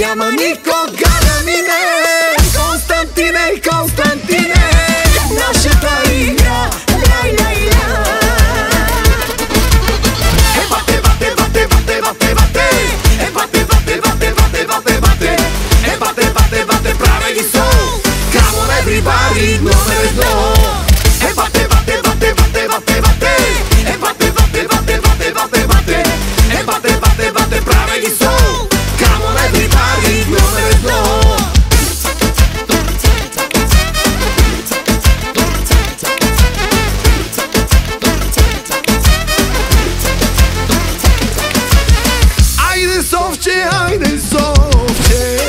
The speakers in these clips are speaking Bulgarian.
няма никога да мине. Константине, Константине, нашата игра, лай-лай-ла. Бате, бате, бате, бате, бате, бате. Бате, бате, бате, бате, бате, бате. Бате, бате, бате, праве ги сон. Come on everybody, номер едно. Бате, бате, бате, бате, бате, бате. Бате, бате, бате, бате, бате, бате. Бате, бате, бате, праве ги сон. Come on everybody, номер едно. Айде совче, айде совче,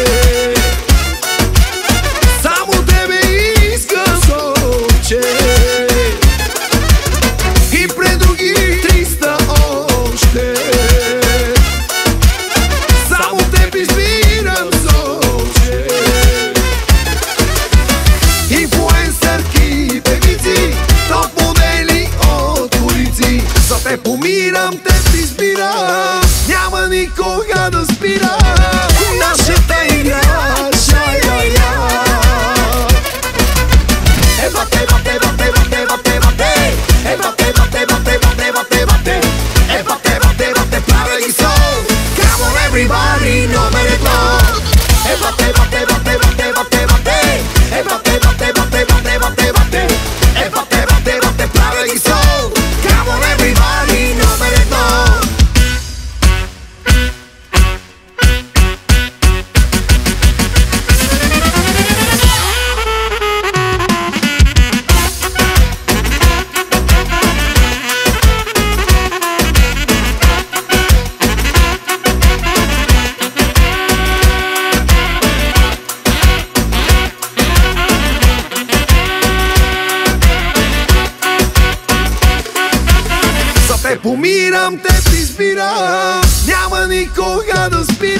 само тебе искам совче. И пред други 300 още, само теб избирам совче. Инфлуенсърки, певици, топ модели от улици. За теб умирам, теб избирам, няма никога да спира. Нашата игра, шай-лай-ла. Бате, бате, бате, бате, бате, бате. Бате, бате, бате, бате, бате, бате. Бате, бате, бате, правя ги сон. Come on everybody, номер едно. Бате, бате, бате, бате, бате, бате. Бате, бате, бате, бате, бате, бате. Бате, бате, бате, правя ги сон. Come on everybody, номер едно. Помирам, теб избирам, няма никога да спира.